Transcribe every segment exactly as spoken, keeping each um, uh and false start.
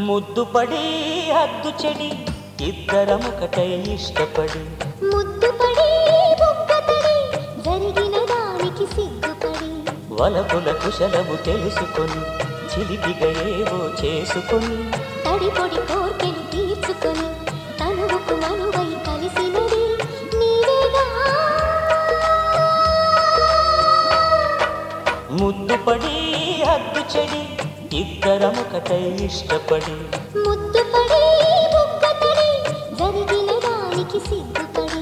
ముద్దుపడి హద్దు చెడి ఇద్దరమొకటై ఇష్టపడి ముద్దుపడి బుగ్గతడి జరిగిన దానికి సిగ్గుపడి వలపుల కుశలము తెలుసుకొని చిలిపిగా ఏవో చేసుకొని తడిపొడి కోర్కెలు తీర్చుకొని తనువుకు మనువై కలిసినది నీవేగా. ముద్దుపడి హద్దు చెడి ఇద్దరమొకటై ఇష్టపడి ముద్దుపడి బుగ్గతడి జరిగిన దానికి సిగ్గుపడి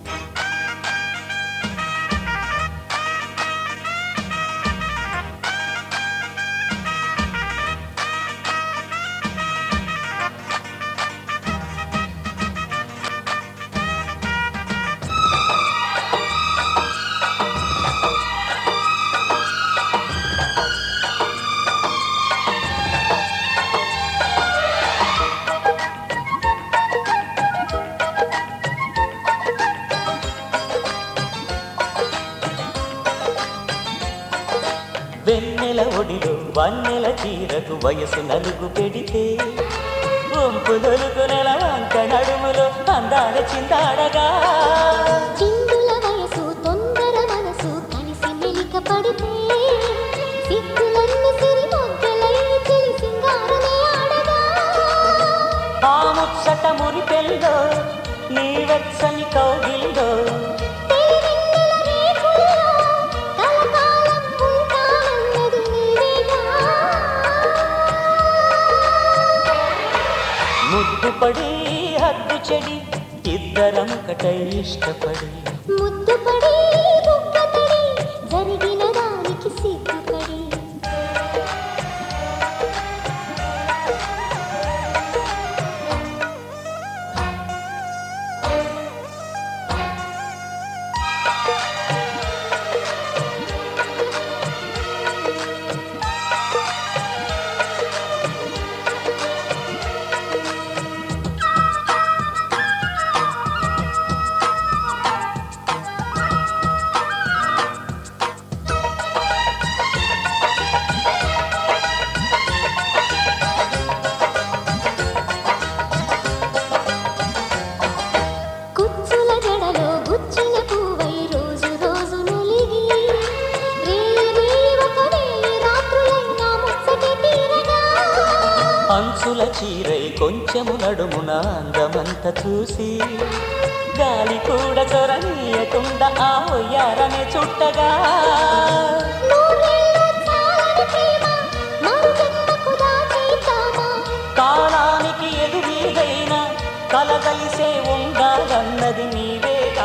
వెన్నెల ఒడిలో వన్నెల చీరకు వయసు నలుగు పెడితే వంపులొలుగు నెల వంక నడుములో అందాల చిందాడగా చిందుల వయసు తొందర మనసు కలిసి మెలిక పడితే సిగ్గులన్నీ సిరి మొగ్గలై చెలి సింగారమే ఆడగా. ఆ ముచ్చట మురిపెల్లో నీ వెచ్చని కౌగిల్లో ముద్దుపడి హద్దు చెడి ఇద్దరమొకటై ఇష్టపడి ముద్దుపడి బుగ్గతడి జరిగిన దానికి సిగ్గుపడి అంచుల చీరై కొంచెము నడుమున అందమంత చూసి గాలి కూడా చొరనీయకుండా ఆ ఒయ్యారనే చుట్టగా కాలానికి ఎదురీదైనా కలగలిసే ఉండాలన్నది నీవేగా.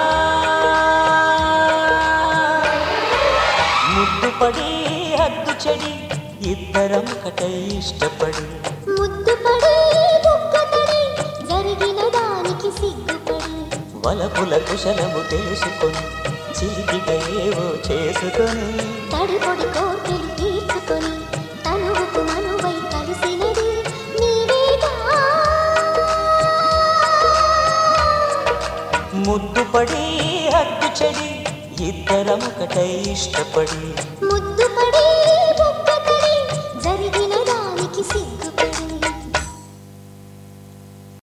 ముద్దుపడి హద్దు చెడి ఇద్దరమొకటై ఇష్టపడి ముద్దుపడి బుగ్గతడి జరిగిన దానికి సిగ్గుపడి వలపుల కుశలము తెలుసుకొని చిలిపిగా ఏవో చేసుకొని తడిపొడి కోర్కెలు తీర్చుకొని తనువుకు మనువై కలిసినది నీవేగా. ముద్దుపడి హద్దు చెడి ఇద్దరమొకటై ఇష్టపడి ముద్దుపడి బుగ్గ